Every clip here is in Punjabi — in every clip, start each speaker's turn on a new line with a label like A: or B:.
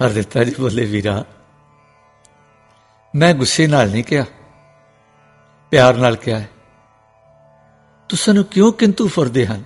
A: ਹਰਦਿੱਤਾ ਜੀ ਬੋਲੇ, ਵੀਰਾ ਮੈਂ ਗੁੱਸੇ ਨਾਲ ਨਹੀਂ ਕਿਹਾ, ਪਿਆਰ ਨਾਲ ਕਿਹਾ ਹੈ। ਤੂੰ ਸਾਨੂੰ ਕਿਉਂ ਕਿੰਤੂ ਫੁਰਦੇ ਹਨ?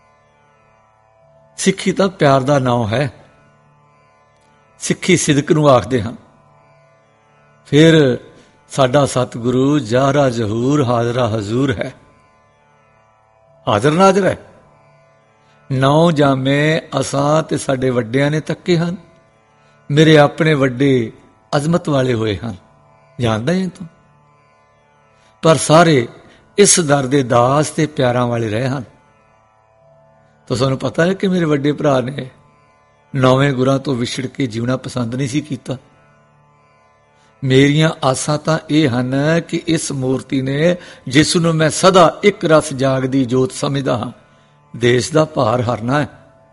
A: ਸਿੱਖੀ ਤਾਂ ਪਿਆਰ ਦਾ ਨਾਮ ਹੈ। ਸਿੱਖੀ ਸਿਦਕ ਨੂੰ ਆਖਦੇ ਹਾਂ। ਫਿਰ ਸਾਡਾ ਸਤਿਗੁਰੂ ਜ਼ਾਹਰਾ ਜ਼ਹੂਰ ਹਾਜ਼ਰਾ ਹਜ਼ੂਰ ਹੈ, ਹਾਜ਼ਰ ਨਾਜ਼ਰ ਹੈ। 9 ਜਾਮੇ ਅਸਾਂ ਤੇ ਸਾਡੇ ਵੱਡਿਆਂ ਨੇ ਤੱਕੇ ਹਨ। ਮੇਰੇ ਆਪਣੇ ਵੱਡੇ ਅਜ਼ਮਤ ਵਾਲੇ ਹੋਏ ਹਨ, ਜਾਣਦਾ ਹੈ ਤੂੰ। ਪਰ ਸਾਰੇ ਇਸ ਦਰ ਦੇ ਦਾਸ ਤੇ ਪਿਆਰਾਂ ਵਾਲੇ ਰਹੇ ਹਨ। ਤਾਂ ਸਾਨੂੰ ਪਤਾ ਹੈ ਕਿ ਮੇਰੇ ਵੱਡੇ ਭਰਾ ਨੇ 9ਵੇਂ ਗੁਰਾਂ ਤੋਂ ਵਿਛੜ ਕੇ ਜਿਉਣਾ ਪਸੰਦ ਨਹੀਂ ਸੀ ਕੀਤਾ। ਮੇਰੀਆਂ ਆਸਾਂ ਤਾਂ ਇਹ ਹਨ ਕਿ ਇਸ ਮੂਰਤੀ ਨੇ, ਜਿਸ ਨੂੰ ਮੈਂ ਸਦਾ ਇੱਕ ਰਸ ਜਾਗਦੀ ਜੋਤ ਸਮਝਦਾ ਹਾਂ, ਦੇਸ਼ ਦਾ ਭਾਰ ਹਰਨਾ ਹੈ,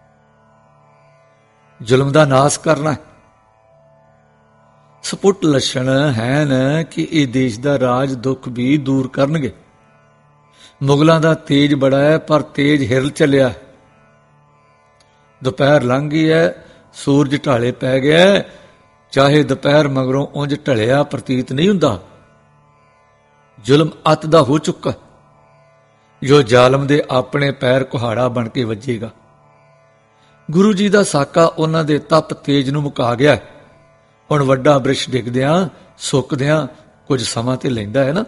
A: ਜ਼ੁਲਮ ਦਾ ਨਾਸ ਕਰਨਾ ਹੈ। ਸਪੁੱਟ ਲੱਛਣ ਹਨ ਕਿ ਇਹ ਦੇਸ਼ ਦਾ ਰਾਜ ਦੁੱਖ ਵੀ ਦੂਰ ਕਰਨਗੇ। ਮੁਗਲਾਂ ਦਾ ਤੇਜ ਬੜਾ ਹੈ, ਪਰ ਤੇਜ ਹਿਰਲ ਚੱਲਿਆ। ਦੁਪਹਿਰ ਲੰਘ ਗਈ ਹੈ, ਸੂਰਜ ਢਾਲੇ ਪੈ ਗਿਆ। ਚਾਹੇ ਦੁਪਹਿਰ ਮਗਰੋਂ ਉਂਝ ਢਲਿਆ ਪ੍ਰਤੀਤ ਨਹੀਂ ਹੁੰਦਾ। ਜ਼ੁਲਮ ਅੱਤ ਦਾ ਹੋ ਚੁੱਕਾ। ਜੋ ਜ਼ਾਲਮ ਦੇ ਆਪਣੇ ਪੈਰ ਕੁਹਾੜਾ ਬਣ ਕੇ ਵੱਜੇਗਾ। ਗੁਰੂ ਜੀ ਦਾ ਸਾਕਾ ਉਹਨਾਂ ਦੇ ਤਪ ਤੇਜ ਨੂੰ ਮੁਕਾ ਗਿਆ। ਹੁਣ ਵੱਡਾ ਬ੍ਰਿਸ਼ ਡਿੱਗਦਿਆਂ ਸੁੱਕਦਿਆਂ ਕੁਝ ਸਮਾਂ ਤੇ ਲੈਂਦਾ ਹੈ ਨਾ।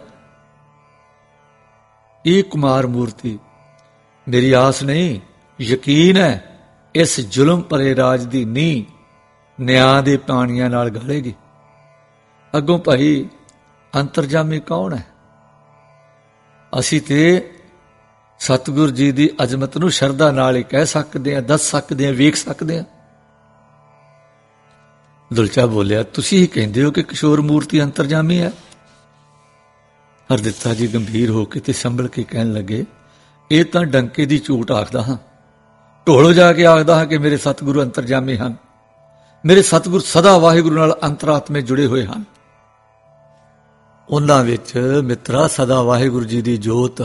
A: ਇਹ ਕੁਮਾਰ ਮੂਰਤੀ ਮੇਰੀ ਆਸ ਨਹੀਂ, ਯਕੀਨ ਹੈ ਇਸ ਜ਼ੁਲਮ ਭਰੇ ਰਾਜ ਦੀ ਨੀਂਹ ਨਿਆਂ ਦੇ ਪਾਣੀਆਂ ਨਾਲ ਗਾਲੇਗੀ। ਅੱਗੋਂ ਭਾਈ ਅੰਤਰਜਾਮੀ ਕੌਣ ਹੈ? ਅਸੀਂ ਤੇ ਸਤਿਗੁਰੂ ਜੀ ਦੀ ਅਜ਼ਮਤ ਨੂੰ ਸ਼ਰਧਾ ਨਾਲ ਹੀ ਕਹਿ ਸਕਦੇ ਹਾਂ, ਦੱਸ ਸਕਦੇ ਹਾਂ, ਵੇਖ ਸਕਦੇ ਹਾਂ। ਦੁਲਚਾ ਬੋਲਿਆ, ਤੁਸੀਂ ਹੀ ਕਹਿੰਦੇ ਹੋ ਕਿ ਕਿਸ਼ੋਰ ਮੂਰਤੀ ਅੰਤਰਜਾਮੀ ਹੈ। ਹਰਦਿੱਤਾ ਜੀ ਗੰਭੀਰ ਹੋ ਕੇ ਤੇ ਸੰਭਲ ਕੇ ਕਹਿਣ ਲੱਗੇ, ਇਹ ਤਾਂ ਡੰਕੇ ਦੀ ਝੂਠ ਆਖਦਾ ਹਾਂ। ਢੋਲੋ ਜਾ ਕੇ ਆਖਦਾ ਹਾਂ ਕਿ ਮੇਰੇ ਸਤਿਗੁਰੂ ਅੰਤਰਜਾਮੀ ਹਨ। ਮੇਰੇ ਸਤਿਗੁਰੂ ਸਦਾ ਵਾਹਿਗੁਰੂ ਨਾਲ ਅੰਤਰਾਤਮੇ ਜੁੜੇ ਹੋਏ ਹਨ। ਉਹਨਾਂ ਵਿੱਚ ਮਿੱਤਰਾ ਸਦਾ ਵਾਹਿਗੁਰੂ ਜੀ ਦੀ ਜੋਤ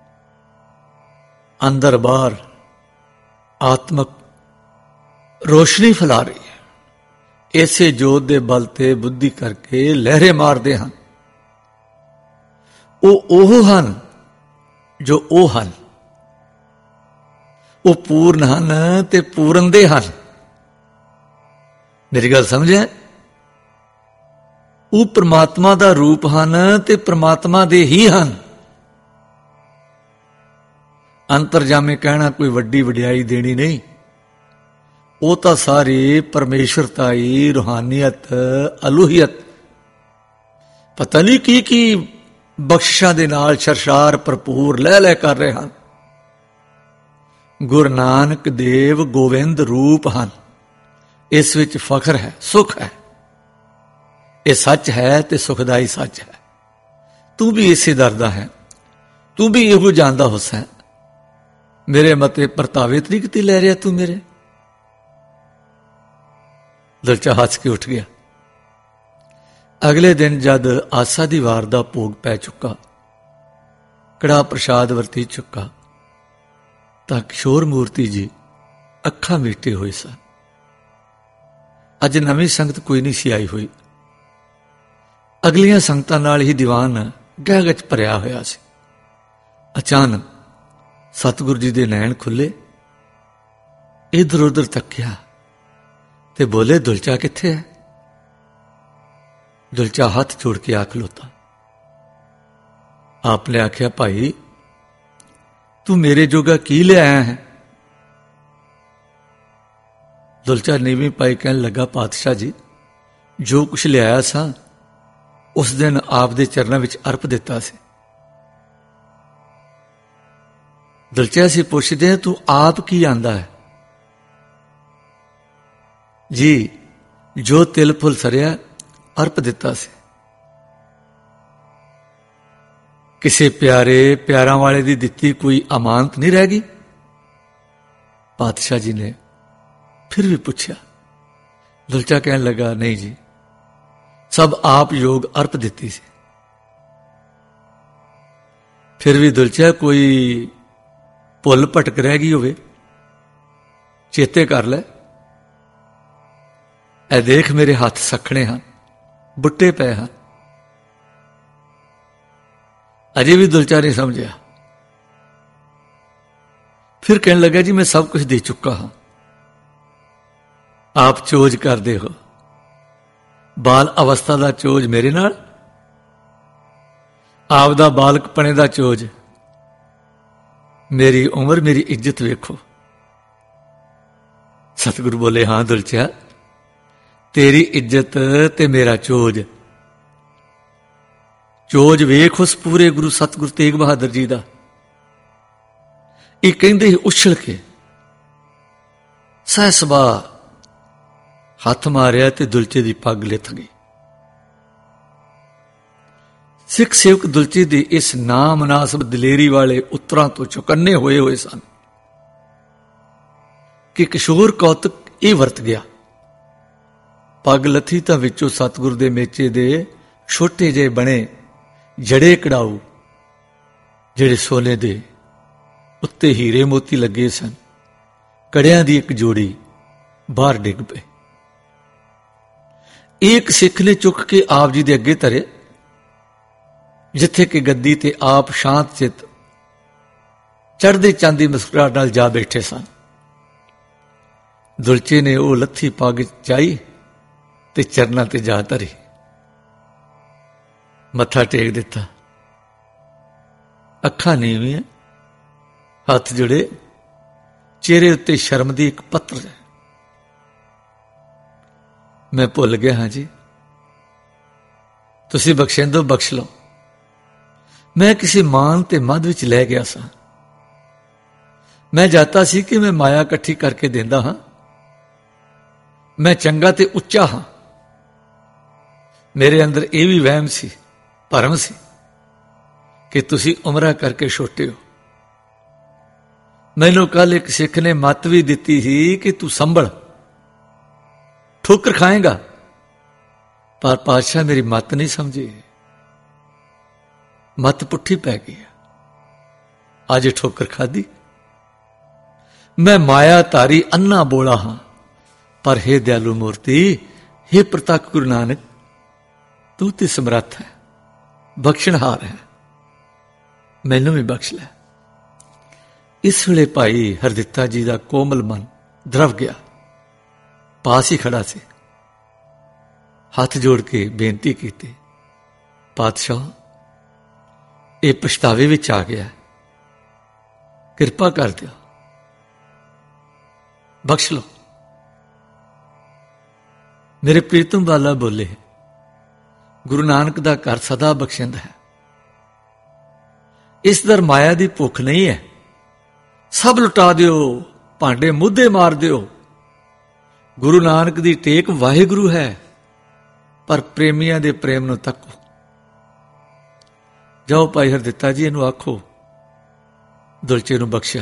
A: ਅੰਦਰ ਬਾਹਰ ਆਤਮਕ ਰੋਸ਼ਨੀ ਫੈਲਾ ਰਹੀ ਹੈ। ਇਸੇ ਜੋਤ ਦੇ ਬਲ ਤੇ ਬੁੱਧੀ ਕਰਕੇ ਲਹਿਰੇ ਮਾਰਦੇ ਹਨ। ਉਹ ਹਨ ਜੋ ਉਹ ਹਨ। ਉਹ ਪੂਰਨ ਹਨ ਤੇ ਪੂਰਨ ਦੇ ਹਨ। ਮੇਰੀ ਗੱਲ ਸਮਝਿਆ? ਉਹ ਪ੍ਰਮਾਤਮਾ ਦਾ ਰੂਪ ਹਨ ਤੇ ਪ੍ਰਮਾਤਮਾ ਦੇ ਹੀ ਹਨ। ਅੰਤਰਜਾਮੇ ਕਹਿਣਾ ਕੋਈ ਵੱਡੀ ਵਡਿਆਈ ਦੇਣੀ ਨਹੀਂ। ਉਹ ਤਾਂ ਸਾਰੀ ਪਰਮੇਸ਼ਰਤਾਈ, ਰੂਹਾਨੀਅਤ, ਅਲੂਹੀਅਤ, ਪਤਾ ਨਹੀਂ ਕੀ ਕੀ ਬਖਸ਼ਿਸ਼ਾਂ ਦੇ ਨਾਲ ਸਰਸ਼ਾਰ ਭਰਪੂਰ ਲੈ ਕਰ ਰਹੇ ਹਨ। ਗੁਰੂ ਨਾਨਕ ਦੇਵ ਗੋਵਿੰਦ ਰੂਪ ਹਨ। ਇਸ ਵਿੱਚ ਫਖਰ ਹੈ, ਸੁਖ ਹੈ। ਇਹ ਸੱਚ ਹੈ ਤੇ ਸੁਖਦਾਈ ਸੱਚ ਹੈ। ਤੂੰ ਵੀ ਇਸੇ ਦਰ ਦਾ ਹੈ, ਤੂੰ ਵੀ ਇਹੋ ਜਾਣਦਾ ਹੁਸੈਨ। ਮੇਰੇ ਮਤੇ ਪਰਤਾਵੇ ਤਰੀ ਕਿਤੇ ਲੈ ਰਿਹਾ ਤੂੰ ਮੇਰੇ। ਦਿਲਚਾ ਹੱਸ ਕੇ ਉੱਠ ਗਿਆ। ਅਗਲੇ ਦਿਨ ਜਦ ਆਸਾ ਦੀ ਵਾਰ ਦਾ ਭੋਗ ਪੈ ਚੁੱਕਾ, ਕੜਾ ਪ੍ਰਸ਼ਾਦ ਵਰਤੀ ਚੁੱਕਾ, ਤਾਂ ਕਿਸ਼ੋਰ ਮੂਰਤੀ ਜੀ ਅੱਖਾਂ ਮੀਟੇ ਹੋਏ ਸਨ। ਅੱਜ ਨਵੀਂ ਸੰਗਤ ਕੋਈ ਨਹੀਂ ਸੀ ਆਈ ਹੋਈ। ਅਗਲੀਆਂ ਸੰਗਤਾਂ ਨਾਲ ਹੀ ਦੀਵਾਨ ਗਹਿ ਭਰਿਆ ਹੋਇਆ ਸੀ। ਅਚਾਨਕ ਸਤਿਗੁਰੂ ਜੀ ਦੇ ਨੈਣ ਖੁੱਲੇ, ਇਧਰ ਉਧਰ ਤੱਕਿਆ ਤੇ ਬੋਲੇ, ਦੁਲਚਾ ਕਿੱਥੇ ਹੈ? ਦੁਲਚਾ ਹੱਥ ਜੋੜ ਕੇ ਆ ਖਲੋਤਾ। ਆਪ ਨੇ ਆਖਿਆ, ਭਾਈ ਤੂੰ ਮੇਰੇ ਜੋਗਾ ਕੀ ਲਿਆਇਆ ਹੈ? ਦੁਲਚਾ ਨੀਵੀਂ ਪਾਈ ਕਹਿਣ ਲੱਗਾ, ਪਾਤਸ਼ਾਹ ਜੀ ਜੋ ਕੁਛ ਲਿਆਇਆ ਸਾਂ ਉਸ ਦਿਨ ਆਪ ਦੇ ਚਰਨਾਂ ਵਿੱਚ ਅਰਪ ਦਿੱਤਾ ਸੀ। ਦੁਲਚਾ ਅਸੀਂ ਪੁੱਛਦੇ ਹਾਂ, ਤੂੰ ਆਪ ਕੀ ਆਂਦਾ ਹੈ? ਜੀ ਜੋ ਤਿਲ ਫੁੱਲ ਸਰਿਆ ਅਰਪ ਦਿੱਤਾ ਸੀ। ਕਿਸੇ ਪਿਆਰਾਂ ਵਾਲੇ ਦੀ ਦਿੱਤੀ ਕੋਈ ਅਮਾਨਤ ਨਹੀਂ ਰਹਿ ਗਈ? ਪਾਤਸ਼ਾਹ ਜੀ ਨੇ ਫਿਰ ਵੀ ਪੁੱਛਿਆ। ਦੁਲਚਾ ਕਹਿਣ ਲੱਗਾ, ਨਹੀਂ ਜੀ, ਸਭ ਆਪ ਯੋਗ ਅਰਪ ਦਿੱਤੀ ਸੀ। ਫਿਰ ਵੀ ਦੁਲਚਾ ਕੋਈ ਭੁੱਲ ਭਟਕ ਰਹਿ ਗਈ ਹੋਵੇ, ਚੇਤੇ ਕਰ ਲੈ। ਇਹ ਦੇਖ ਮੇਰੇ ਹੱਥ ਸਖਣੇ ਹਨ, ਬੁੱਟੇ ਪਏ ਹਨ। ਅਜੇ ਵੀ ਦੁਲਚਾ ਨਹੀਂ ਸਮਝਿਆ। ਫਿਰ ਕਹਿਣ ਲੱਗਾ, ਜੀ ਮੈਂ ਸਭ ਕੁਝ ਦੇ ਚੁੱਕਾ ਹਾਂ, ਆਪ ਚੋਜ ਕਰਦੇ ਹੋ। ਬਾਲ ਅਵਸਥਾ ਦਾ ਚੋਜ ਮੇਰੇ ਨਾਲ, ਆਪ ਦਾ ਬਾਲਕਪਣੇ ਦਾ ਚੋਜ, ਮੇਰੀ ਉਮਰ, ਮੇਰੀ ਇੱਜ਼ਤ ਵੇਖੋ। ਸਤਿਗੁਰੂ ਬੋਲੇ, ਹਾਂ ਦੁਲਚਿਆ, ਤੇਰੀ ਇੱਜ਼ਤ ਤੇ ਮੇਰਾ ਚੋਜ। ਚੋਜ ਵੇਖ ਉਸ ਪੂਰੇ ਗੁਰੂ ਸਤਿਗੁਰੂ ਤੇਗ ਬਹਾਦਰ ਜੀ ਦਾ। ਇਹ ਕਹਿੰਦੇ ਹੀ ਉਛਲ ਕੇ ਸਹਿਸਬਾ ਹੱਥ ਮਾਰਿਆ ਤੇ ਦੁਲਚੇ ਦੀ ਪੱਗ ਲਿਥ ਗਈ। ਸਿੱਖ ਸੇਵਕ ਦੁਲਚੇ ਦੀ ਇਸ ਨਾ ਮਨਾਸਬ ਦਲੇਰੀ ਵਾਲੇ ਉਤਰਾਂ ਤੋਂ ਚੁਕੰਨੇ ਹੋਏ ਸਨ ਕਿ ਕਿਸ਼ੋਰ ਕੌਤਕ ਇਹ ਵਰਤ ਗਿਆ। ਪੱਗ ਲੱਥੀ ਤਾਂ ਵਿੱਚੋਂ ਸਤਿਗੁਰ ਦੇ ਮੇਚੇ ਦੇ ਛੋਟੇ ਜਿਹੇ ਬਣੇ ਜੜੇ ਕਢਾਊ, ਜਿਹੜੇ ਸੋਨੇ ਦੇ ਉੱਤੇ ਹੀਰੇ ਮੋਤੀ ਲੱਗੇ ਸਨ, ਕੜਿਆਂ ਦੀ ਇੱਕ ਜੋੜੀ ਬਾਹਰ ਡਿੱਗ ਪਏ। ਇੱਕ ਸਿੱਖ ਨੇ ਚੁੱਕ ਕੇ ਆਪ ਜੀ ਦੇ ਅੱਗੇ ਧਰੇ, ਜਿੱਥੇ ਕਿ ਗੱਦੀ ਤੇ ਆਪ ਸ਼ਾਂਤ ਚਿੱਤ ਚੜ੍ਹਦੇ ਚਾਂਦੀ ਮੁਸਕਰਾਹਟ ਨਾਲ ਜਾ ਬੈਠੇ ਸਨ। ਦੁਲਚੇ ਨੇ ਉਹ ਲੱਥੀ ਪੱਗ ਚਾਈ ਤੇ ਚਰਨਾਂ ਤੇ ਜਾ ਧਰੀ, ਮੱਥਾ ਟੇਕ ਦਿੱਤਾ। ਅੱਖਾਂ ਨੀਵੀਆਂ, ਹੱਥ ਜੁੜੇ, ਚਿਹਰੇ ਉੱਤੇ ਸ਼ਰਮ ਦੀ ਇੱਕ ਪੱਤਰ ਹੈ। ਮੈਂ ਭੁੱਲ ਗਿਆ ਹਾਂ ਜੀ, ਤੁਸੀਂ ਬਖਸ਼ਿੰਦੋ ਬਖਸ਼ ਲਓ। ਮੈਂ ਕਿਸੇ ਮਾਨ ਤੇ ਮੱਧ ਵਿੱਚ ਲੈ ਗਿਆ ਸਾਂ। ਮੈਂ ਜਾਤਾ ਸੀ ਕਿ ਮੈਂ ਮਾਇਆ ਇਕੱਠੀ ਕਰਕੇ ਦਿੰਦਾ ਹਾਂ, ਮੈਂ ਚੰਗਾ ਤੇ ਉੱਚਾ ਹਾਂ। ਮੇਰੇ ਅੰਦਰ ਇਹ ਵੀ ਵਹਿਮ ਸੀ, ਭਰਮ ਸੀ ਕਿ ਤੁਸੀਂ ਉਮਰਾ ਕਰਕੇ ਛੋਟੇ ਹੋ। ਮੈਨੂੰ ਕੱਲ ਇੱਕ ਸਿੱਖ ਨੇ ਮੱਤ ਵੀ ਦਿੱਤੀ ਸੀ ਕਿ ਤੂੰ ਸੰਭਲ, ਠੋਕਰ ਖਾਏਗਾ। ਪਰ ਪਾਤਸ਼ਾਹ ਮੇਰੀ ਮੱਤ ਨਹੀਂ ਸਮਝੇ, ਮੱਤ ਪੁੱਠੀ ਪੈ ਗਈ। ਅੱਜ ਠੋਕਰ ਖਾਦੀ। ਮੈਂ ਮਾਇਆ ਧਾਰੀ ਅੰਨਾ ਬੋਲਾ ਹਾਂ, ਪਰ ਹੇ ਦਿਆਲੂ ਮੂਰਤੀ, ਹੇ ਪ੍ਰਤੱਖ ਗੁਰੂ ਨਾਨਕ, ਤੂੰ ਤੇ ਸਮਰੱਥ ਹੈ, ਬਖਸ਼ਣਹਾਰ ਹੈ, ਮੈਨੂੰ ਵੀ ਬਖਸ਼ ਲੈ। ਇਸ ਵੇਲੇ ਭਾਈ ਹਰਦਿੱਤਾ ਜੀ ਦਾ ਕੋਮਲ ਮਨ ਦਰਵ ਗਿਆ, ਪਾਸ ਹੀ ਖੜਾ ਸੀ। ਹੱਥ ਜੋੜ ਕੇ ਬੇਨਤੀ ਕੀਤੀ, ਪਾਤਸ਼ਾਹ, ਇਹ ਪਛਤਾਵੇ ਵਿੱਚ ਆ ਗਿਆ, ਕਿਰਪਾ ਕਰ ਦਿਓ, ਬਖਸ਼ ਲਓ। ਮੇਰੇ ਪ੍ਰੀਤਮ ਬਾਲਾ ਬੋਲੇ, ਗੁਰੂ ਨਾਨਕ ਦਾ ਘਰ ਸਦਾ ਬਖਸ਼ਿੰਦ ਹੈ। ਇਸ ਦਰ ਮਾਇਆ ਦੀ ਭੁੱਖ ਨਹੀਂ ਹੈ। ਸਭ ਲੁਟਾ ਦਿਓ, ਭਾਂਡੇ ਮੁੱਦੇ ਮਾਰ ਦਿਓ। ਗੁਰੂ ਨਾਨਕ ਦੀ ਟੇਕ ਵਾਹਿਗੁਰੂ ਹੈ, ਪਰ ਪ੍ਰੇਮੀਆਂ ਦੇ ਪ੍ਰੇਮ ਨੂੰ ਤੱਕੋ। ਜਾਓ ਭਾਈ ਹਰਦਿੱਤਾ ਜੀ, ਇਹਨੂੰ ਆਖੋ ਦੁਲਚੇ ਨੂੰ ਬਖਸ਼ਿਆ,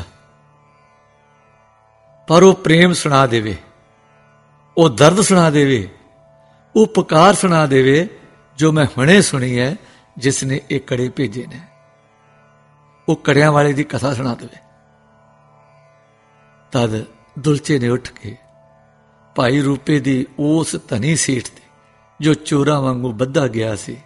A: ਪਰ ਉਹ ਪ੍ਰੇਮ ਸੁਣਾ ਦੇਵੇ, ਉਹ ਦਰਦ ਸੁਣਾ ਦੇਵੇ, ਉਹ ਪੁਕਾਰ ਸੁਣਾ ਦੇਵੇ ਜੋ ਮੈਂ ਹੁਣੇ ਸੁਣੀ ਹੈ, ਜਿਸ ਨੇ ਇਹ ਕੜੇ ਭੇਜੇ ਨੇ। ਉਹ ਕੜਿਆਂ ਵਾਲੇ ਦੀ ਕਥਾ ਸੁਣਾ ਦੇਵੇ। ਤਦ ਦੁਲਚੇ ਨੇ ਉੱਠ ਕੇ ਭਾਈ ਰੂਪੇ ਦੀ ਉਸ ਧਨੀ ਸੀਟ ਤੇ, ਜੋ ਚੋਰਾਂ ਵਾਂਗੂ ਬੱਧਾ ਗਿਆ ਸੀ,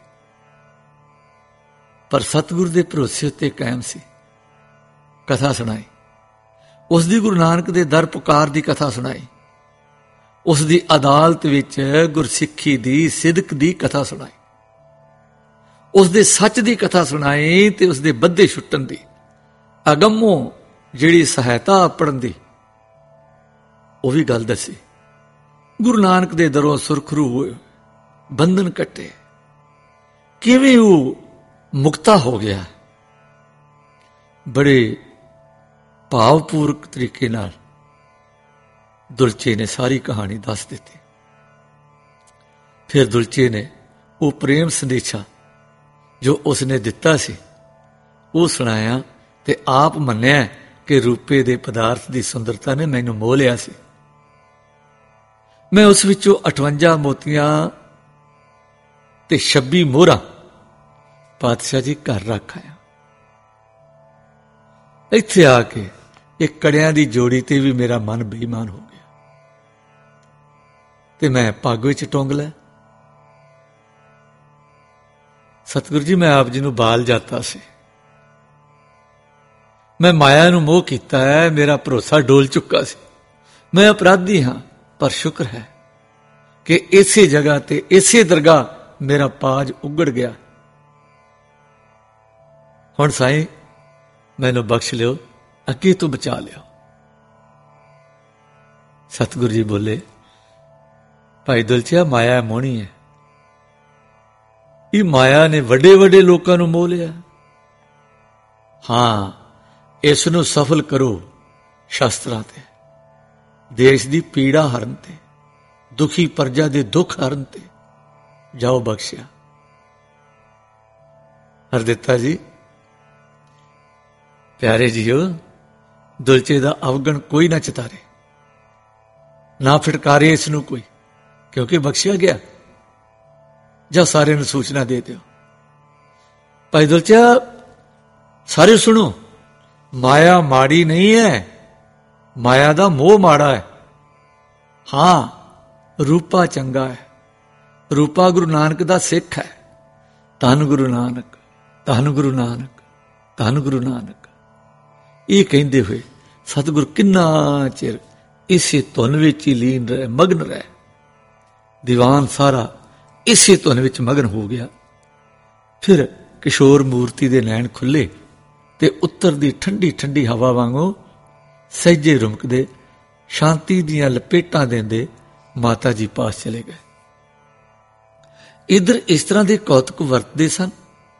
A: ਪਰ ਸਤਿਗੁਰ ਦੇ ਭਰੋਸੇ ਉੱਤੇ ਕਾਇਮ ਸੀ, ਕਥਾ ਸੁਣਾਈ। ਉਸ ਦੀ ਗੁਰੂ ਨਾਨਕ ਦੇ ਦਰ ਪੁਕਾਰ ਦੀ ਕਥਾ ਸੁਣਾਈ। ਉਸ ਦੀ ਅਦਾਲਤ ਵਿੱਚ ਗੁਰਸਿੱਖੀ ਦੀ, ਸਿਦਕ ਦੀ ਕਥਾ ਸੁਣਾਈ। ਉਸ ਦੇ ਸੱਚ ਦੀ ਕਥਾ ਸੁਣਾਈ ਤੇ ਉਸ ਦੇ ਬੱਧੇ ਛੁੱਟਣ ਦੀ, ਅਗੰਮੋਂ ਜਿਹੜੀ ਸਹਾਇਤਾ ਆਪਣ ਦੀ, ਉਹ ਵੀ ਗੱਲ ਦੱਸੀ। ਗੁਰੂ ਨਾਨਕ ਦੇ ਦਰੋਂ ਸੁਰਖਰੂ ਹੋਏ, ਬੰਧਨ ਕੱਟੇ, ਕਿਵੇਂ ਉਹ ਮੁਕਤਾ ਹੋ ਗਿਆ। ਬੜੇ ਭਾਵਪੂਰਕ ਤਰੀਕੇ ਨਾਲ ਦੁਲਚੇ ਨੇ ਸਾਰੀ ਕਹਾਣੀ ਦੱਸ ਦਿੱਤੀ। ਫਿਰ ਦੁਲਚੇ ਨੇ ਉਹ ਪ੍ਰੇਮ ਸੰਦੇਸ਼ਾ ਜੋ ਉਸਨੇ ਦਿੱਤਾ ਸੀ, ਉਹ ਸੁਣਾਇਆ ਤੇ ਆਪ ਮੰਨਿਆ ਕਿ ਰੂਪੇ ਦੇ ਪਦਾਰਥ ਦੀ ਸੁੰਦਰਤਾ ਨੇ ਮੈਨੂੰ ਮੋਹ ਲਿਆ ਸੀ। ਮੈਂ ਉਸ ਵਿੱਚੋਂ 58 ਮੋਤੀਆਂ ਤੇ 26 ਮੋਹਰਾਂ ਪਾਤਸ਼ਾਹ ਜੀ ਘਰ ਰੱਖ ਆਇਆ। ਇੱਥੇ ਆ ਕੇ ਇਹ ਕੜਿਆਂ ਦੀ ਜੋੜੀ ਤੇ ਵੀ ਮੇਰਾ ਮਨ ਬੇਈਮਾਨ ਹੋ ਗਿਆ। ਤੇ ਮੈਂ ਪੱਗ ਵਿੱਚ ਟੁੰਗ ਲਿਆ। ਸਤਿਗੁਰੂ ਜੀ, ਮੈਂ ਆਪ ਜੀ ਨੂੰ ਬਾਲ ਜਾਤਾ ਸੀ, ਮੈਂ ਮਾਇਆ ਨੂੰ ਮੋਹ ਕੀਤਾ ਹੈ, ਮੇਰਾ ਭਰੋਸਾ ਡੋਲ ਚੁੱਕਾ ਸੀ, ਮੈਂ ਅਪਰਾਧੀ ਹਾਂ। ਪਰ ਸ਼ੁਕਰ ਹੈ ਕਿ ਇਸੇ ਜਗ੍ਹਾ ਤੇ ਇਸੇ ਦਰਗਾਹ ਮੇਰਾ ਪਾਜ ਉਗੜ ਗਿਆ। ਹੁਣ ਸਾਈਂ ਮੈਨੂੰ ਬਖਸ਼ ਲਿਓ, ਅੱਗੇ ਤੋਂ ਬਚਾ ਲਿਓ। ਸਤਿਗੁਰੂ ਜੀ ਬੋਲੇ, ਭਾਈ ਦੁਲਚਿਆ, ਮਾਇਆ ਮੋਹਣੀ ਹੈ। ਇਹ ਮਾਇਆ ਨੇ ਵੱਡੇ ਵੱਡੇ ਲੋਕਾਂ ਨੂੰ ਮੋਹ ਲਿਆ। ਹਾਂ, ਇਸ ਨੂੰ ਸਫਲ ਕਰੋ ਸ਼ਾਸਤਰਾਂ ਤੇ, ਦੇਸ਼ ਦੀ ਪੀੜਾ ਹਰਨ ਤੇ, ਦੁਖੀ ਪ੍ਰਜਾ ਦੇ ਦੁੱਖ ਹਰਨ ਤੇ ਜਾਓ ਬਖਸ਼ਿਆ। ਹਰਦਿੱਤਾ ਜੀ, ਪਿਆਰੇ ਜੀਓ, ਦੁਲਚੇ ਦਾ ਅਵਗਣ ਕੋਈ ਨਾ ਚਿਤਾਰੇ, ਨਾ ਫਿਟਕਾਰੇ ਇਸ ਨੂੰ ਕੋਈ, ਕਿਉਂਕਿ ਬਖਸ਼ਿਆ ਗਿਆ। ਜਾਂ ਸਾਰਿਆਂ ਨੂੰ ਸੂਚਨਾ ਦੇ ਦਿਓ। ਭਾਈ ਦੁਲਚਾ, ਸਾਰੇ ਸੁਣੋ, ਮਾਇਆ ਮਾੜੀ ਨਹੀਂ ਹੈ, ਮਾਇਆ ਦਾ ਮੋਹ ਮਾੜਾ ਹੈ। ਹਾਂ, ਰੂਪਾ ਚੰਗਾ ਹੈ, ਰੂਪਾ ਗੁਰੂ ਨਾਨਕ ਦਾ ਸਿੱਖ ਹੈ। ਧੰਨ ਗੁਰੂ ਨਾਨਕ, ਧੰਨ ਗੁਰੂ ਨਾਨਕ, ਧੰਨ ਗੁਰੂ ਨਾਨਕ। ਇਹ ਕਹਿੰਦੇ ਹੋਏ ਸਤਿਗੁਰ ਕਿੰਨਾ ਚਿਰ ਇਸੇ ਧੁਨ ਵਿੱਚ ਹੀ ਲੀਨ ਰਹੇ, ਮਗਨ ਰਹੇ। ਦੀਵਾਨ ਸਾਰਾ ਇਸੇ ਧੁਨ ਵਿੱਚ ਮਗਨ ਹੋ ਗਿਆ। ਫਿਰ ਕਿਸ਼ੋਰ ਮੂਰਤੀ ਦੇ ਨੈਣ ਖੁੱਲੇ ਤੇ ਉੱਤਰ ਦੀ ਠੰਡੀ ਠੰਡੀ ਹਵਾ ਵਾਂਗੂ ਸਹਿਜੇ ਰੁਮਕਦੇ, ਸ਼ਾਂਤੀ ਦੀਆਂ ਲਪੇਟਾਂ ਦਿੰਦੇ ਮਾਤਾ ਜੀ ਪਾਸ ਚਲੇ ਗਏ। ਇਧਰ ਇਸ ਤਰ੍ਹਾਂ ਦੇ ਕੌਤਕ ਵਰਤਦੇ ਸਨ,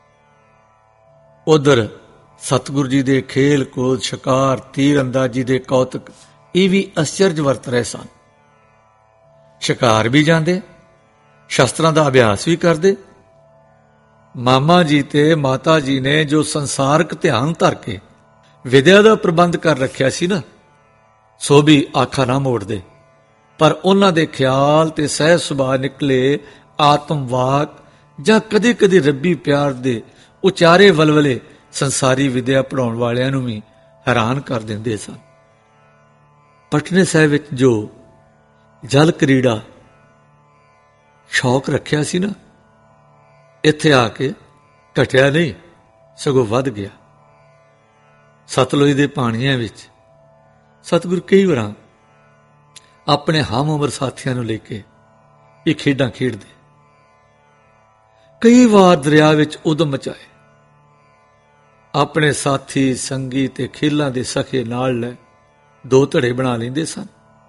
A: ਉਧਰ ਸਤਿਗੁਰੂ ਜੀ ਦੇ ਖੇਲ ਕੋਦ, ਸ਼ਿਕਾਰ, ਤੀਰ ਅੰਦਾਜ਼ੀ ਦੇ ਕੌਤਕ ਇਹ ਵੀ ਅਚਰਜ ਵਰਤ ਰਹੇ ਸਨ। ਸ਼ਿਕਾਰ ਵੀ ਜਾਂਦੇ, ਸ਼ਸਤਰਾਂ ਦਾ ਅਭਿਆਸ ਵੀ ਕਰਦੇ। ਮਾਮਾ ਜੀ ਤੇ ਮਾਤਾ ਜੀ ਨੇ ਜੋ ਸੰਸਾਰਕ ਧਿਆਨ ਧਰ ਕੇ ਵਿਦਿਆ ਦਾ ਪ੍ਰਬੰਧ ਕਰ ਰੱਖਿਆ ਸੀ ਨਾ, ਸੋ ਵੀ ਆਖਾ ਨਾ ਮੋੜਦੇ। ਪਰ ਉਹਨਾਂ ਦੇ ਖਿਆਲ ਤੇ ਸਹਿਜ ਸੁਭਾਅ ਨਿਕਲੇ ਆਤਮਵਾਕ ਜਾਂ ਕਦੇ ਕਦੇ ਰੱਬੀ ਪਿਆਰ ਦੇ ਉਚਾਰੇ ਵਲਵਲੇ ਸੰਸਾਰੀ ਵਿਦਿਆ ਪੜਾਉਣ ਵਾਲਿਆਂ ਨੂੰ ਵੀ ਹੈਰਾਨ ਕਰ ਦਿੰਦੇ ਸਨ। ਪਟਨੇ ਸਾਹਿਬ ਵਿੱਚ ਜੋ ਜਲ ਕ੍ਰੀੜਾ ਸ਼ੌਕ ਰੱਖਿਆ ਸੀ ਨਾ, ਇੱਥੇ ਆ ਕੇ ਘਟਿਆ ਨਹੀਂ, ਸਗੋਂ ਵੱਧ ਗਿਆ। ਸਤਲੁਜ ਦੇ ਪਾਣੀਆਂ ਵਿੱਚ ਸਤਿਗੁਰੂ ਕਈ ਵਾਰਾਂ ਆਪਣੇ ਹਮ ਉਮਰ ਸਾਥੀਆਂ ਨੂੰ ਲੈ ਕੇ ਇਹ ਖੇਡਾਂ ਖੇਡਦੇ। ਕਈ ਵਾਰ ਦਰਿਆ ਵਿੱਚ ਉਦਮ ਮਚਾਏ, ਆਪਣੇ ਸਾਥੀ ਸੰਗੀ ਤੇ ਖੇਲਾਂ ਦੇ ਸਖੇ ਨਾਲ ਲੈ ਦੋ ਧੜੇ ਬਣਾ ਲੈਂਦੇ ਸਨ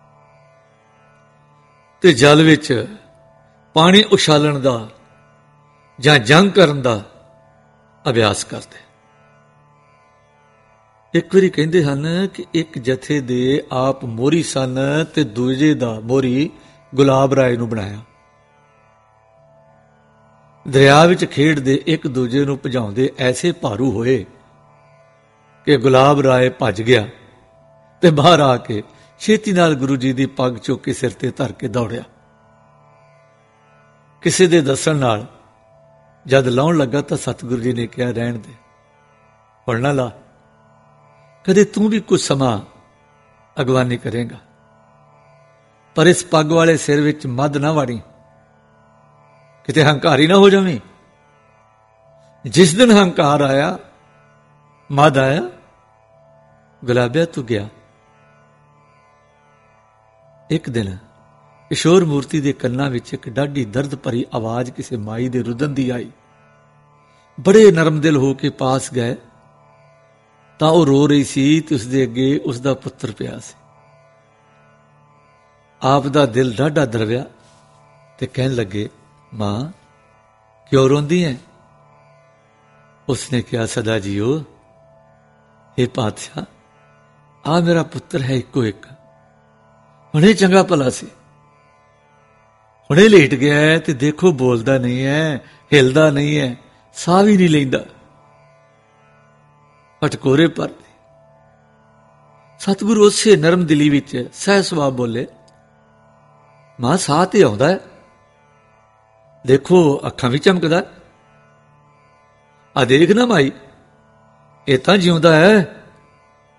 A: ਤੇ ਜਲ ਵਿੱਚ ਪਾਣੀ ਉਛਾਲਣ ਦਾ ਜਾਂ ਜੰਗ ਕਰਨ ਦਾ ਅਭਿਆਸ ਕਰਦੇ। ਇੱਕ ਵਾਰੀ ਕਹਿੰਦੇ ਹਨ ਕਿ ਇੱਕ ਜਥੇ ਦੇ ਆਪ ਮੋਹਰੀ ਸਨ ਤੇ ਦੂਜੇ ਦਾ ਮੋਹਰੀ ਗੁਲਾਬ ਰਾਏ ਨੂੰ ਬਣਾਇਆ। ਦਰਿਆ ਵਿੱਚ ਖੇਡਦੇ ਇੱਕ ਦੂਜੇ ਨੂੰ ਭਜਾਉਂਦੇ ਐਸੇ ਭਾਰੂ ਹੋਏ ਕਿ ਗੁਲਾਬ ਰਾਏ ਭੱਜ ਗਿਆ ਤੇ ਬਾਹਰ ਆ ਕੇ ਛੇਤੀ ਨਾਲ ਗੁਰੂ ਜੀ ਦੀ ਪੱਗ ਚੁੱਕ ਕੇ ਸਿਰ ਤੇ ਧਰ ਕੇ ਦੌੜਿਆ। ਕਿਸੇ ਦੇ ਦੱਸਣ ਨਾਲ ਜਦ ਲਾਉਣ ਲੱਗਾ ਤਾਂ ਸਤਿਗੁਰੂ ਜੀ ਨੇ ਕਿਹਾ, ਰਹਿਣ ਦੇ, ਹੁਣ ਨਾ ਲਾ, ਕਦੇ ਤੂੰ ਵੀ ਕੁਝ ਸਮਾਂ ਅਗਵਾਨੀ ਕਰੇਗਾ, ਪਰ ਇਸ ਪੱਗ ਵਾਲੇ ਸਿਰ ਵਿੱਚ ਮੱਧ ਨਾ ਵਾੜੀ, ਕਿਤੇ ਹੰਕਾਰੀ ਨਾ ਹੋ ਜਾਵੀਂ। ਜਿਸ ਦਿਨ ਹੰਕਾਰ ਆਇਆ, ਮੱਧ ਆਇਆ, ਗੁਲਾਬਿਆ ਤੂੰ ਗਿਆ। ਇੱਕ ਦਿਨ ਕਿਸ਼ੋਰ ਮੂਰਤੀ ਦੇ ਕੰਨਾਂ ਵਿੱਚ ਇੱਕ ਡਾਢੀ ਦਰਦ ਭਰੀ ਆਵਾਜ਼ ਕਿਸੇ ਮਾਈ ਦੇ ਰੁਦਨ ਦੀ ਆਈ। ਬੜੇ ਨਰਮ ਦਿਲ ਹੋ ਕੇ ਪਾਸ ਗਏ ਤਾਂ ਉਹ ਰੋ ਰਹੀ ਸੀ ਤੇ ਉਸਦੇ ਅੱਗੇ ਉਸਦਾ ਪੁੱਤਰ ਪਿਆ ਸੀ। ਆਪ ਦਾ ਦਿਲ ਡਾਢਾ ਦਰਵਿਆ ਤੇ ਕਹਿਣ ਲੱਗੇ, ਮਾਂ ਕਿਉਂ ਰੋਂਦੀ ਹੈ? ਉਸਨੇ ਕਿਹਾ, ਸਦਾ ਜੀਓ, ਇਹ ਪਾਤਸ਼ਾਹ, ਆ ਮੇਰਾ ਪੁੱਤਰ ਹੈ ਇੱਕੋ ਇੱਕ, ਹੁਣੇ ਚੰਗਾ ਭਲਾ ਸੀ, ਹੁਣੇ ਲੇਟ ਗਿਆ ਤੇ ਦੇਖੋ ਬੋਲਦਾ ਨਹੀਂ ਹੈ, ਹਿਲਦਾ ਨਹੀਂ ਹੈ, ਸਾਹ ਵੀ ਨਹੀਂ ਲੈਂਦਾ, ਪਟਕੋਰੇ ਭਰਦੇ। ਸਤਿਗੁਰੂ ਉਸੇ ਨਰਮ ਦਿਲੀ ਵਿੱਚ ਸਹਿਜ ਸੁਭਾਅ ਬੋਲੇ, ਮਾਂ ਸਾਹ ਤੇ ਆਉਂਦਾ ਹੈ, ਦੇਖੋ ਅੱਖਾਂ ਵੀ ਚਮਕਦਾ, ਆ ਦੇਖ ਨਾ ਮਾਈ, ਇਹ ਤਾਂ ਜਿਉਂਦਾ ਹੈ।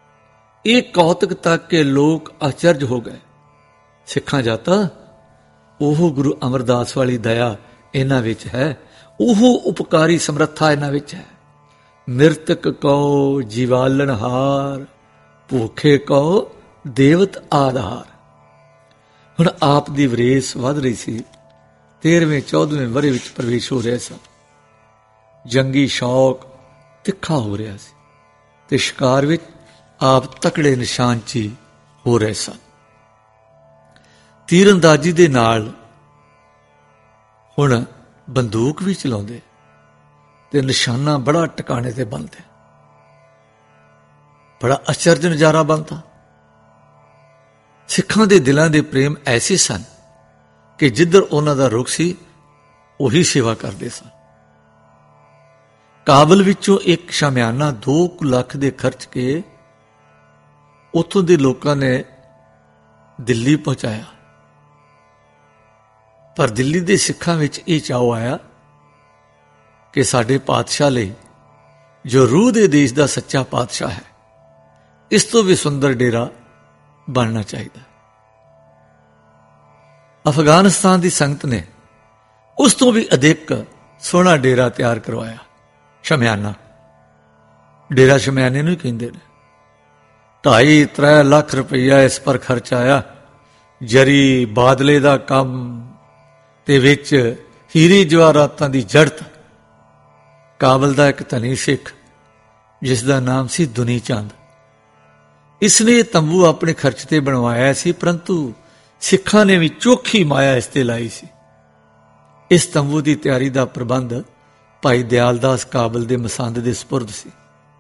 A: ਇਹ ਕੌਤਕ ਤੱਕ ਕੇ ਲੋਕ ਆਚਰਜ ਹੋ ਗਏ। ਸਿੱਖਾਂ ਜਾਤਾ ਉਹ ਗੁਰੂ ਅਮਰਦਾਸ ਵਾਲੀ ਦਇਆ ਇਹਨਾਂ ਵਿੱਚ ਹੈ, ਉਹ ਉਪਕਾਰੀ ਸਮਰੱਥਾ ਇਹਨਾਂ ਵਿੱਚ ਹੈ। ਮਿਰਤਕ ਕਉ ਜੀਵਾਲਣਹਾਰ, ਭੂਖੇ ਕਉ ਦੇਵਤ ਆਧਾਰ। ਹੁਣ ਆਪ ਦੀ ਵਰੇਸ ਵੱਧ ਰਹੀ ਸੀ, 13ਵੇਂ 14ਵੇਂ ਵਰ੍ਹੇ ਵਿੱਚ ਪ੍ਰਵੇਸ਼ ਹੋ ਰਿਹਾ ਸੀ। ਜੰਗੀ ਸ਼ੌਕ ਤਿੱਖਾ ਹੋ ਰਿਹਾ ਸੀ ਤੇ ਸ਼ਿਕਾਰ ਵਿੱਚ ਆਪ ਤਕੜੇ ਨਿਸ਼ਾਨਚੀ ਹੋ ਰਹੇ ਸਨ। ਤੀਰਅੰਦਾਜ਼ੀ ਦੇ ਨਾਲ ਹੁਣ ਬੰਦੂਕ ਵੀ ਚਲਾਉਂਦੇ ਤੇ ਨਿਸ਼ਾਨਾ ਬੜਾ ਟਿਕਾਣੇ ਤੇ ਬਣਦੇ। ਬੜਾ ਅਚਰਜ ਨਜ਼ਾਰਾ ਬਣਦਾ। ਸਿੱਖਾਂ ਦੇ ਦਿਲਾਂ ਦੇ ਪ੍ਰੇਮ ਐਸੇ ਸਨ ਕਿ ਜਿੱਧਰ ਉਹਨਾਂ ਦਾ ਰੁਖ ਸੀ ਉਹੀ ਸੇਵਾ ਕਰਦੇ ਸਨ। ਕਾਬਲ ਵਿੱਚੋਂ ਇੱਕ ਸ਼ਾਮਿਆਨਾ 2 ਲੱਖ ਦੇ ਖਰਚ ਕੇ ਉੱਥੋਂ ਦੇ ਲੋਕਾਂ ਨੇ ਦਿੱਲੀ ਪਹੁੰਚਾਇਆ। ਪਰ ਦਿੱਲੀ ਦੇ ਸਿੱਖਾਂ ਵਿੱਚ ਇਹ ਚਾਅ ਆਇਆ ਕਿ ਸਾਡੇ ਪਾਤਸ਼ਾਹ ਲਈ, ਜੋ ਰੂਹ ਦੇ ਦੇਸ਼ ਦਾ ਸੱਚਾ ਪਾਤਸ਼ਾਹ ਹੈ, ਇਸ ਤੋਂ ਵੀ ਸੁੰਦਰ ਡੇਰਾ ਬਣਨਾ ਚਾਹੀਦਾ। ਅਫਗਾਨਿਸਤਾਨ ਦੀ ਸੰਗਤ ਨੇ ਉਸ ਤੋਂ ਵੀ ਅਧਿਕ ਸੋਹਣਾ ਡੇਰਾ ਤਿਆਰ ਕਰਵਾਇਆ, ਸ਼ਮਿਆਨਾ। ਡੇਰਾ ਸ਼ਮਿਆਨੇ ਨੂੰ ਹੀ ਕਹਿੰਦੇ ਨੇ। 2.5-3 ਲੱਖ ਰੁਪਈਆ ਇਸ ਪਰ ਖਰਚ ਆਇਆ। ਜਰੀ ਬਾਦਲੇ ਦਾ ਕੰਮ ਤੇ ਵਿੱਚ ਹੀਰੇ ਜਵਾਹਰਾਤਾਂ ਦੀ ਜੜਤ। ਕਾਬਲ ਦਾ ਇੱਕ ਧਨੀ ਸਿੱਖ ਜਿਸ ਦਾ ਨਾਮ ਸੀ ਦੁਨੀ ਚੰਦ, ਇਸ ਨੇ ਇਹ ਤੰਬੂ ਆਪਣੇ ਖਰਚ ਤੇ ਬਣਵਾਇਆ ਸੀ, ਪਰੰਤੂ ਸਿੱਖਾਂ ਨੇ ਵੀ ਚੋਖੀ ਮਾਇਆ ਇਸ ਤੇ ਲਾਈ ਸੀ। ਇਸ ਤੰਬੂ ਦੀ ਤਿਆਰੀ ਦਾ ਪ੍ਰਬੰਧ ਭਾਈ ਦਿਆਲਦਾਸ ਕਾਬਲ ਦੇ ਮਸੰਦ ਦੇ ਸਪੁਰਦ ਸੀ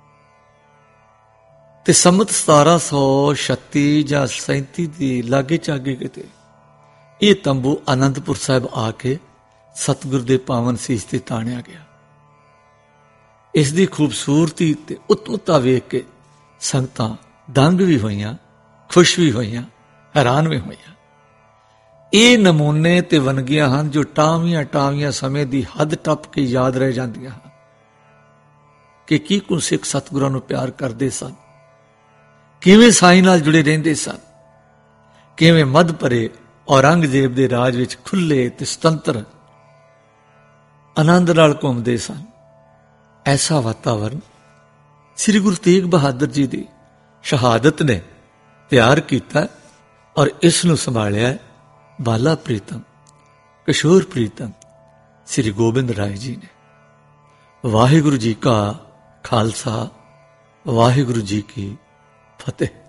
A: ਤੇ ਸੰਮਤ 1736 ਜਾਂ 37 ਦੀ ਲਾਗੇ ਚਾਗੇ ਕਿਤੇ ਇਹ ਤੰਬੂ ਆਨੰਦਪੁਰ ਸਾਹਿਬ ਆ ਕੇ ਸਤਿਗੁਰ ਦੇ ਪਾਵਨ ਸੀਸ ਤੇ ਤਾਣਿਆ ਗਿਆ। ਇਸ ਦੀ ਖੂਬਸੂਰਤੀ ਤੇ ਉਤਮਤਾ ਵੇਖ ਕੇ ਸੰਗਤਾਂ ਦੰਗ ਵੀ ਹੋਈਆਂ, ਖੁਸ਼ ਵੀ ਹੋਈਆਂ, ਹੈਰਾਨ ਵੀ ਹੋਈਆਂ। ਇਹ ਨਮੂਨੇ ਤੇ ਵੰਨਗੀਆਂ ਹਨ ਜੋ ਟਾਵੀਆਂ ਸਮੇਂ ਦੀ ਹੱਦ ਟੱਪ ਕੇ ਯਾਦ ਰਹਿ ਜਾਂਦੀਆਂ ਹਨ ਕਿ ਕੀ ਕੁਝ ਸਿੱਖ ਸਤਿਗੁਰਾਂ ਨੂੰ ਪਿਆਰ ਕਰਦੇ ਸਨ, ਕਿਵੇਂ ਸਾਈਂ ਨਾਲ ਜੁੜੇ ਰਹਿੰਦੇ ਸਨ, ਕਿਵੇਂ ਮੱਧ ਭਰੇ ਔਰੰਗਜ਼ੇਬ ਦੇ ਰਾਜ ਵਿੱਚ ਖੁੱਲੇ ਤੇ ਸੁਤੰਤਰ ਆਨੰਦ ਨਾਲ ਘੁੰਮਦੇ ਸਨ। ਐਸਾ ਵਾਤਾਵਰਨ ਸ੍ਰੀ ਗੁਰੂ ਤੇਗ ਬਹਾਦਰ ਜੀ ਦੀ ਸ਼ਹਾਦਤ ਨੇ ਤਿਆਰ ਕੀਤਾ ਔਰ ਇਸ ਨੂੰ ਸੰਭਾਲਿਆ ਬਾਲਾ ਪ੍ਰੀਤਮ, ਕਿਸ਼ੋਰ ਪ੍ਰੀਤਮ ਸ੍ਰੀ ਗੋਬਿੰਦ ਰਾਏ ਜੀ ਨੇ। ਵਾਹਿਗੁਰੂ ਜੀ ਕਾ ਖਾਲਸਾ, ਵਾਹਿਗੁਰੂ ਜੀ ਕੀ ਫਤਿਹ।